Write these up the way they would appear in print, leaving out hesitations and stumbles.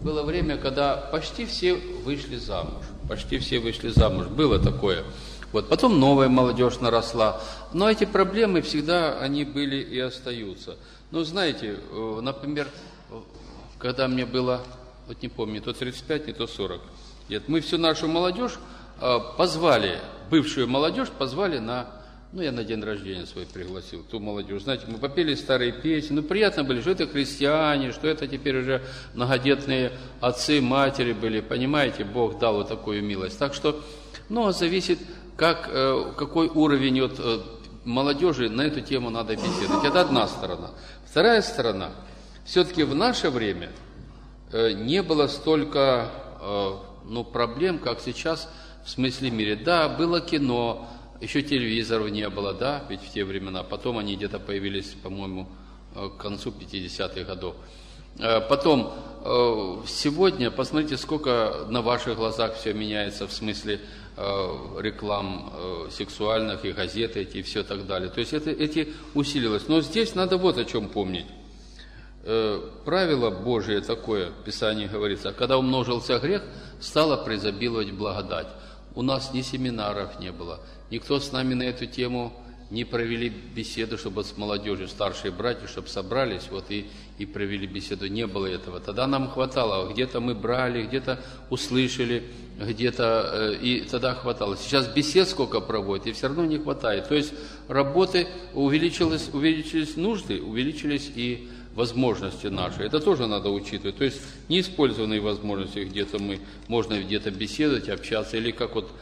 было время, когда почти все вышли замуж. Почти все вышли замуж. Было такое. Вот. Потом новая молодежь наросла. Но эти проблемы всегда они были и остаются. Ну, знаете, например, когда мне было, вот не помню, не то 35, не то 40 лет, мы всю нашу молодежь позвали, бывшую молодежь позвали на, ну, я на день рождения свой пригласил, ту молодежь. Знаете, мы попели старые песни, ну, приятно были, что это христиане, что это теперь уже многодетные отцы, матери были, понимаете, Бог дал вот такую милость. Так что, ну, зависит, какой уровень вот молодежи, на эту тему надо беседовать. Это одна сторона. Вторая сторона, все-таки в наше время не было столько проблем, как сейчас в смысле мире. Да, было кино, еще телевизоров не было, да, ведь в те времена. Потом они где-то появились, по-моему, к концу 50-х годов. Потом, сегодня, посмотрите, сколько на ваших глазах все меняется в смысле реклам сексуальных, и газеты эти, и все так далее. То есть эти усилилось. Но здесь надо вот о чем помнить. Правило Божие такое, в Писании говорится, когда умножился грех, стала преизобиловать благодать. У нас ни семинаров не было, никто с нами на эту тему не провели беседу, чтобы с молодежью, старшие братья, чтобы собрались вот и провели беседу. Не было этого. Тогда нам хватало. Где-то мы брали, где-то услышали, где-то и тогда хватало. Сейчас бесед сколько проводят, и все равно не хватает. То есть работы увеличились нужды, увеличились и возможности наши. Это тоже надо учитывать. То есть неиспользованные возможности где-то можно где-то беседовать, общаться. Или как вот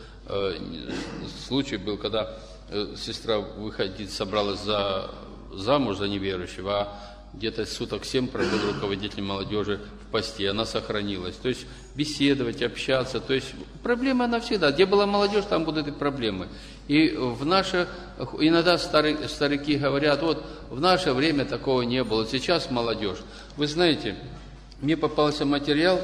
случай был, когда сестра собралась замуж за неверующего, а где-то суток 7 провел руководитель молодежи в посте, она сохранилась. То есть беседовать, общаться, то есть проблема она всегда. Где была молодежь, там будут и проблемы. И иногда старики говорят, вот в наше время такого не было, сейчас молодежь. Вы знаете, мне попался материал,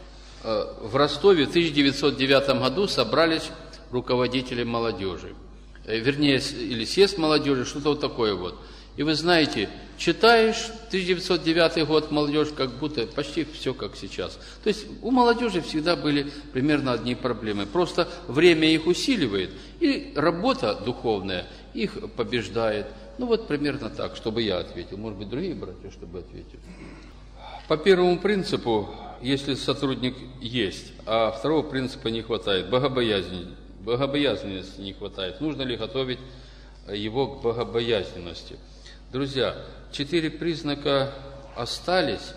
в Ростове в 1909 году собрались руководители молодежи. Вернее, или съезд молодежи, что-то вот такое вот. И вы знаете, читаешь 1909 год молодежь, как будто почти все как сейчас. То есть у молодежи всегда были примерно одни проблемы. Просто время их усиливает, и работа духовная их побеждает. Ну вот примерно так, чтобы я ответил. Может быть, другие братья, чтобы ответили. По первому принципу, если сотрудник есть, а второго принципа не хватает, богобоязненности не хватает. Нужно ли готовить его к богобоязненности? Друзья, 4 признака остались,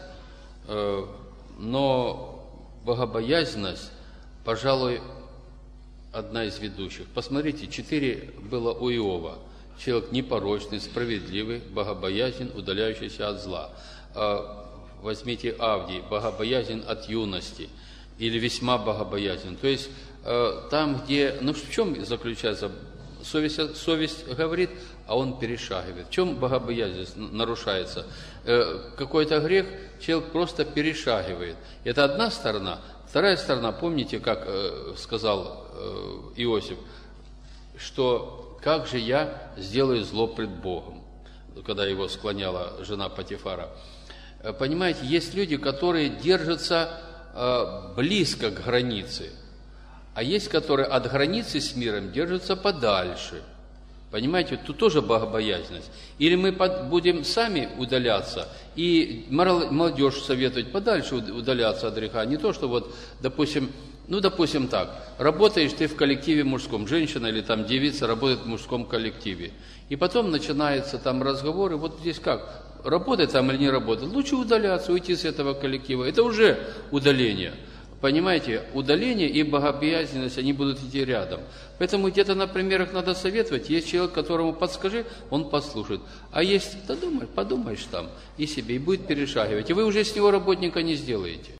но богобоязненность, пожалуй, одна из ведущих. Посмотрите, 4 было у Иова. Человек непорочный, справедливый, богобоязнен, удаляющийся от зла. Возьмите Авдий, богобоязнен от юности, или весьма богобоязнен. То есть там, где, в чем заключается совесть говорит, а он перешагивает. В чем богобоязненность нарушается? Какой-то грех человек просто перешагивает. Это одна сторона. Вторая сторона, помните, как сказал Иосиф, что как же я сделаю зло пред Богом, когда его склоняла жена Потифара. Понимаете, есть люди, которые держатся близко к границе, а есть, которые от границы с миром держатся подальше. Понимаете, тут тоже богобоязненность. Или мы будем сами удаляться, и молодежь советует подальше удаляться от греха. Не то, что вот, допустим так, работаешь ты в коллективе мужском, женщина или там девица работает в мужском коллективе. И потом начинаются там разговоры, вот здесь как, работает там или не работает. Лучше удаляться, уйти с этого коллектива. Это уже удаление. Понимаете, удаление и богобоязненность, они будут идти рядом. Поэтому где-то на примерах надо советовать. Есть человек, которому подскажи, он послушает. А есть, да подумаешь там и себе, и будет перешагивать. И вы уже с него работника не сделаете.